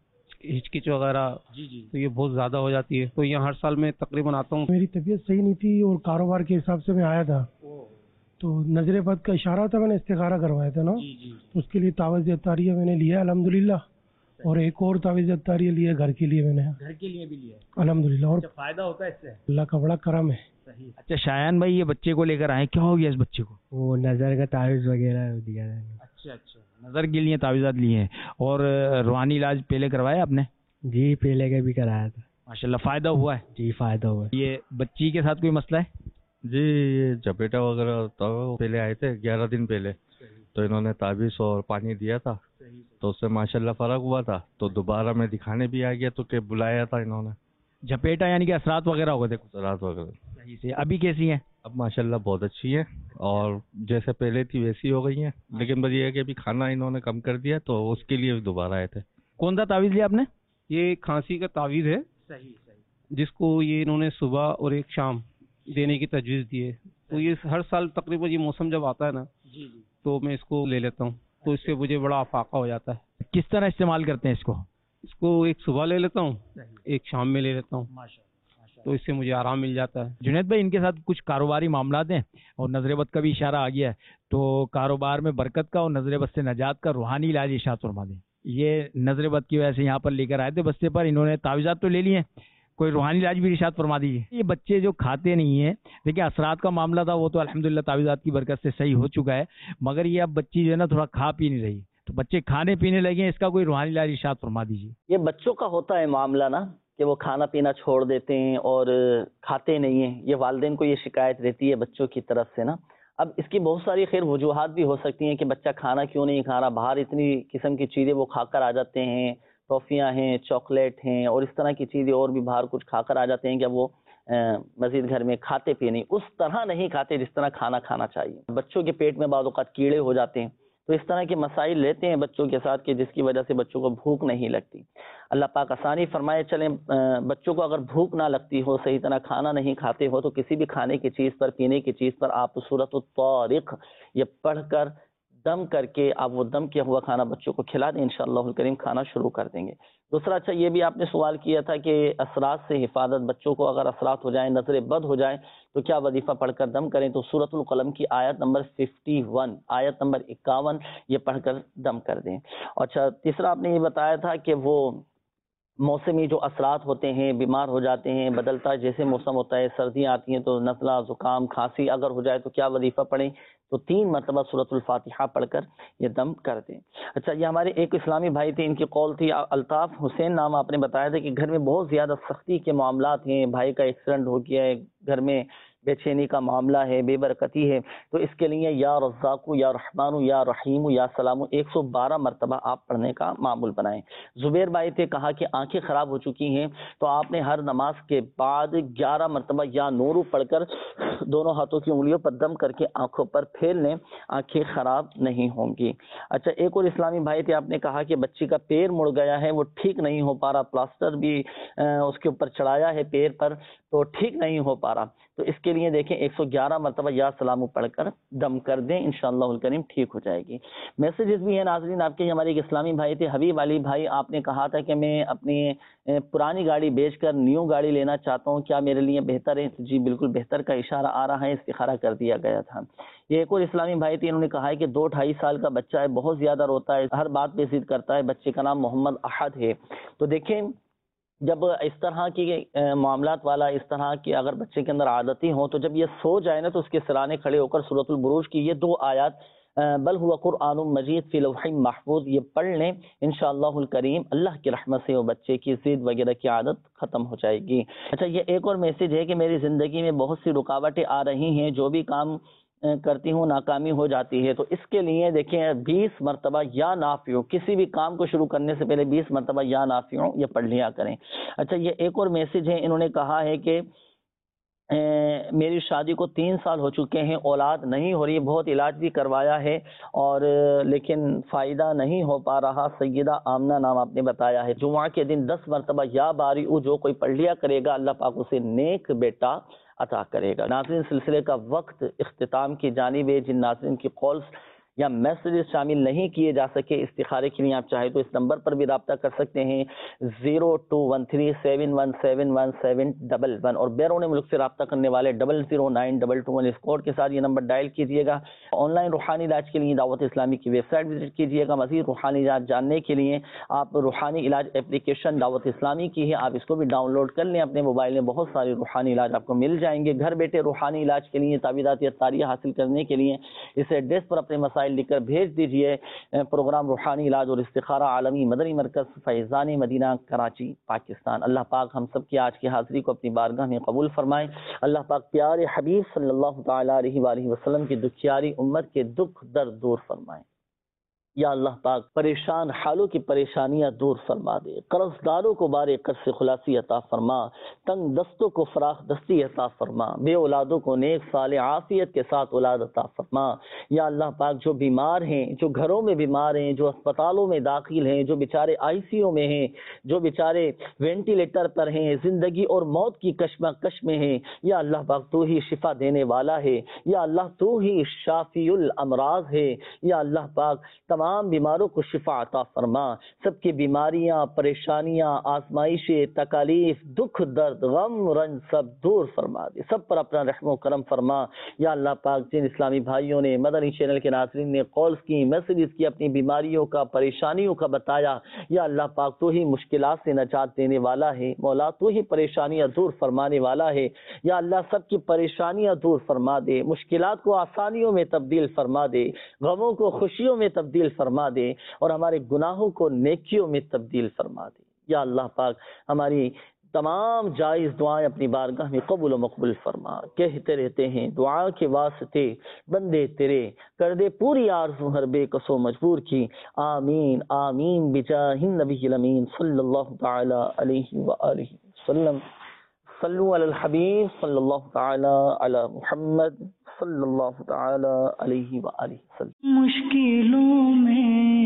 ہچکچ وغیرہ، جی جی تو یہ بہت زیادہ ہو جاتی ہے، تو یہ ہر سال میں تقریباً آتا ہوں۔ میری طبیعت صحیح نہیں تھی اور کاروبار کے حساب سے میں آیا تھا، تو نظر بد کا اشارہ تھا، میں نے استخارہ کروایا تھا نا، تو اس کے لیے تعویذ عطاریہ میں نے لیا الحمدللہ، اور ایک اور تعویذ عطاریہ لیا گھر کے لیے میں نے، گھر کے لیے بھی لیا الحمدللہ، اور فائدہ ہوتا ہے اس سے؟ اللہ کا بڑا کرم ہے۔ اچھا شایان بھائی، یہ بچے کو لے کر آئے، کیا ہو گیا اس بچے کو؟ وہ نظر کا تعویذ وغیرہ دیا ہے۔ اچھا اچھا، نظر کے لیے تعویذات لیے ہیں، اور روحانی علاج پہلے کروایا آپ نے؟ جی پہلے کا بھی کرایا تھا۔ ماشاءاللہ فائدہ ہوا ہے؟ جی فائدہ ہوا ہے۔ یہ بچی کے ساتھ کوئی مسئلہ ہے؟ جی یہ جپیٹا وغیرہ تو پہلے آئے تھے گیارہ دن پہلے، تو انہوں نے تعویذ اور پانی دیا تھا، تو اس سے ماشاءاللہ فرق ہوا تھا، تو دوبارہ میں دکھانے بھی آ گیا تو کہ بلایا تھا انہوں نے۔ جپیٹا یعنی کہ اثرات وغیرہ ہو گئے تھے؟ اثرات وغیرہ صحیح سے۔ ابھی کیسی ہیں؟ اب ماشاءاللہ بہت اچھی ہے، اور جیسے پہلے تھی ویسی ہو گئی ہیں، لیکن بس یہ ہے کہ ابھی کھانا انہوں نے کم کر دیا تو اس کے لیے دوبارہ آئے تھے۔ کون سا تعویذ لیا آپ نے؟ یہ کھانسی کا تعویذ ہے، صحیح صحیح، جس کو یہ انہوں نے صبح اور ایک شام دینے کی تجویز دی ہے، تو یہ ہر سال تقریباً یہ موسم جب آتا ہے نا جی جی تو میں اس کو لے لیتا ہوں، تو اس سے مجھے بڑا افاقہ ہو جاتا ہے۔ کس طرح استعمال کرتے ہیں اس کو؟ اس کو ایک صبح لے لیتا ہوں، ایک شام میں لے لیتا ہوں، تو اس سے مجھے آرام مل جاتا ہے۔ جنید بھائی، ان کے ساتھ کچھ کاروباری معاملات ہیں اور نظر بد کا بھی اشارہ آ گیا ہے، تو کاروبار میں برکت کا اور نظر بد سے نجات کا روحانی علاج ارشاد فرما دیں۔ یہ نظر بد کی وجہ سے یہاں پر لے کر آئے تھے بستے پر، انہوں نے تعویذات تو لے لیے، کوئی روحانی علاج بھی ارشاد فرما دیجیے۔ یہ بچے جو کھاتے نہیں ہیں، دیکھیں اثرات کا معاملہ تھا وہ تو الحمدللہ تعویذات کی برکت سے صحیح ہو چکا ہے، مگر یہ اب بچی جو ہے نا تھوڑا کھا پی نہیں رہی، تو بچے کھانے پینے لگے ہیں، اس کا کوئی روحانی علاج ارشاد فرما دیجیے۔ یہ بچوں کا ہوتا ہے معاملہ نا، کہ وہ کھانا پینا چھوڑ دیتے ہیں اور کھاتے نہیں ہیں، یہ والدین کو یہ شکایت رہتی ہے بچوں کی طرف سے نا۔ اب اس کی بہت ساری خیر وجوہات بھی ہو سکتی ہیں کہ بچہ کھانا کیوں نہیں کھا رہا، باہر اتنی قسم کی چیزیں وہ کھا کر آ جاتے ہیں، ٹافیاں ہیں، چاکلیٹ ہیں اور اس طرح کی چیزیں اور بھی باہر کچھ کھا کر آ جاتے ہیں کہ وہ مزید گھر میں کھاتے پی نہیں، اس طرح نہیں کھاتے جس طرح کھانا کھانا چاہیے. بچوں کے پیٹ میں بعض اوقات کیڑے ہو جاتے ہیں، تو اس طرح کے مسائل لیتے ہیں بچوں کے ساتھ کہ جس کی وجہ سے بچوں کو بھوک نہیں لگتی. اللہ پاک آسانی فرمائے. چلیں بچوں کو اگر بھوک نہ لگتی ہو، صحیح طرح کھانا نہیں کھاتے ہو، تو کسی بھی کھانے کی چیز پر، پینے کی چیز پر آپ سورۃ الطارق یہ پڑھ کر دم کر کے آپ وہ دم کیا ہوا کھانا بچوں کو کھلا دیں، انشاءاللہ الکریم کھانا شروع کر دیں گے. دوسرا اچھا یہ بھی آپ نے سوال کیا تھا کہ اثرات سے حفاظت، بچوں کو اگر اثرات ہو جائیں، نظر بد ہو جائیں تو کیا وظیفہ پڑھ کر دم کریں؟ تو سورۃ القلم کی آیت نمبر اکیاون، آیت نمبر اکاون یہ پڑھ کر دم کر دیں. اچھا تیسرا آپ نے یہ بتایا تھا کہ وہ موسمی جو اثرات ہوتے ہیں، بیمار ہو جاتے ہیں، بدلتا جیسے موسم ہوتا ہے، سردیاں آتی ہیں تو نزلہ، زکام، کھانسی اگر ہو جائے تو کیا وظیفہ پڑھیں؟ تو تین مرتبہ سورۃ الفاتحہ پڑھ کر یہ دم کر دیں. اچھا یہ ہمارے ایک اسلامی بھائی تھے، ان کی قول تھی، الطاف حسین نام آپ نے بتایا تھا کہ گھر میں بہت زیادہ سختی کے معاملات ہیں، بھائی کا ایکسیڈنٹ ہو گیا ہے، گھر میں بے چینی کا معاملہ ہے، بے برکتی ہے، تو اس کے لیے یا رزاق یا رحمان یا رحیم یا سلام ایک سو بارہ مرتبہ آپ پڑھنے کا معمول بنائیں. زبیر بھائی تھے، کہا کہ آنکھیں خراب ہو چکی ہیں تو آپ نے ہر نماز کے بعد گیارہ مرتبہ یا نورو پڑھ کر دونوں ہاتھوں کی انگلیوں پر دم کر کے آنکھوں پر پھیر لیں، آنکھیں خراب نہیں ہوں گی. اچھا ایک اور اسلامی بھائی تھے، آپ نے کہا کہ بچی کا پیر مڑ گیا ہے، وہ ٹھیک نہیں ہو پا رہا، پلاسٹر بھی اس کے اوپر چڑھایا ہے پیر پر تو ٹھیک نہیں ہو پا رہا، تو اس کے لیے دیکھیں ایک سو گیارہ مرتبہ یا سلام پڑھ کر دم کر دیں، انشاءاللہ الکریم ٹھیک ہو جائے گی. میسیجز بھی ہیں ناظرین آپ کے. ہمارے ایک اسلامی بھائی تھے حبیب علی بھائی، آپ نے کہا تھا کہ میں اپنی پرانی گاڑی بیچ کر نیو گاڑی لینا چاہتا ہوں، کیا میرے لیے بہتر ہے؟ جی بالکل بہتر کا اشارہ آ رہا ہے، استخارہ کر دیا گیا تھا. یہ ایک اور اسلامی بھائی تھے، انہوں نے کہا ہے کہ دو ڈھائی سال کا بچہ ہے، بہت زیادہ روتا ہے، ہر بات پہ ضد کرتا ہے، بچے کا نام محمد احد ہے. تو دیکھیں جب اس طرح کی معاملات والا، اس طرح کی اگر بچے کے اندر عادتی ہوں تو جب یہ سو جائے نا تو اس کے سرانے کھڑے ہو کر سورۃ البروج کی یہ دو آیات بل ہوا قرآن مجید فی لوح محفوظ یہ پڑھ لیں، انشاءاللہ الکریم اللہ کی رحمت سے وہ بچے کی ضد وغیرہ کی عادت ختم ہو جائے گی. اچھا یہ ایک اور میسج ہے کہ میری زندگی میں بہت سی رکاوٹیں آ رہی ہیں، جو بھی کام کرتی ہوں ناکامی ہو جاتی ہے، تو اس کے لیے دیکھیں بیس مرتبہ یا نافع، کسی بھی کام کو شروع کرنے سے پہلے بیس مرتبہ یا نافع یہ پڑھ لیا کریں. اچھا یہ ایک اور میسج ہے، انہوں نے کہا ہے کہ میری شادی کو تین سال ہو چکے ہیں، اولاد نہیں ہو رہی، بہت علاج بھی کروایا ہے اور لیکن فائدہ نہیں ہو پا رہا. سیدہ آمنہ نام آپ نے بتایا ہے. جمعہ کے دن دس مرتبہ یا باری او جو کوئی پڑھ لیا کرے گا اللہ پاک اسے نیک بیٹا عطا کرے گا. ناظرین سلسلے کا وقت اختتام کی جانب ہے. جن ناظرین کی کالز یا میسیجز شامل نہیں کیے جا سکے استخارے کے لیے آپ چاہے تو اس نمبر پر بھی رابطہ کر سکتے ہیں zero two one three seven one seven one seven double one, اور بیرون ملک سے رابطہ کرنے والے double zero nine double two one اس کوڈ کے ساتھ یہ نمبر ڈائل کیجیے گا. آن لائن روحانی علاج کے لیے دعوت اسلامی کی ویب سائٹ وزٹ کیجیے گا. مزید روحانی علاج جاننے کے لیے آپ روحانی علاج اپلیکیشن دعوت اسلامی کی ہے، آپ اس کو بھی ڈاؤن لوڈ کر لیں اپنے موبائل میں. بہت سارے روحانی علاج آپ کو مل جائیں گے گھر بیٹھے. روحانی علاج کے لیے تعویذات اطاریہ حاصل کرنے کے لیے اس ایڈریس پر اپنے مسائل لکھ کر بھیج دیجئے. پروگرام روحانی علاج اور استخارہ عالمی مدنی مرکز فیضان مدینہ کراچی پاکستان. اللہ پاک ہم سب کی آج کی حاضری کو اپنی بارگاہ میں قبول فرمائے. اللہ پاک پیارے حبیب صلی اللہ تعالی علیہ وآلہ وسلم کی دکھیاری امت کے دکھ درد دور فرمائے. یا اللہ پاک پریشان حالوں کی پریشانیاں دور فرما دے. قرض داروں کو بارے قرض سے خلاصی عطا فرما. تنگ دستوں کو فراخ دستی عطا فرما. بے اولادوں کو نیک صالح عافیت کے ساتھ اولاد عطا فرما. یا اللہ پاک جو بیمار ہیں، جو گھروں میں بیمار ہیں، جو اسپتالوں میں داخل ہیں، جو بیچارے آئی سی یو میں ہیں، جو بیچارے وینٹیلیٹر پر ہیں، زندگی اور موت کی کشمکش میں ہیں، یا اللہ پاک تو ہی شفا دینے والا ہے. یا اللہ تو ہی شافی الامراض ہے. یا اللہ پاک تمام بیماروں کو شفا عطا فرما. سب کی بیماریاں، پریشانیاں، آزمائشیں، تکالیف، دکھ، درد، غم، رنج سب دور فرما دے. سب پر اپنا رحم و کرم فرما. یا اللہ پاک جن اسلامی بھائیوں نے مدنی چینل کے ناظرین نے کالز کی، میسیجز کی، اپنی بیماریوں کا، پریشانیوں کا بتایا، یا اللہ پاک تو ہی مشکلات سے نجات دینے والا ہے. مولا تو ہی پریشانیاں دور فرمانے والا ہے. یا اللہ سب کی پریشانیاں دور فرما دے. مشکلات کو آسانیوں میں تبدیل فرما دے. غموں کو خوشیوں میں تبدیل فرما دے اور ہمارے گناہوں کو نیکیوں میں تبدیل فرما دے. یا اللہ پاک ہماری تمام جائز دعائیں اپنی بارگاہ میں قبول و مقبول فرما. کہتے رہتے ہیں دعا کے واسطے بندے تیرے کر دے پوری آرزو ہر بے کسو مجبور کی. آمین آمین بجاہ النبی الامین صلی اللہ تعالی علیہ وآلہ وسلم. صلو علی الحبیب صلی اللہ تعالی علی محمد صلی اللہ تعالی علیہ وآلہ وسلم. مشکلوں میں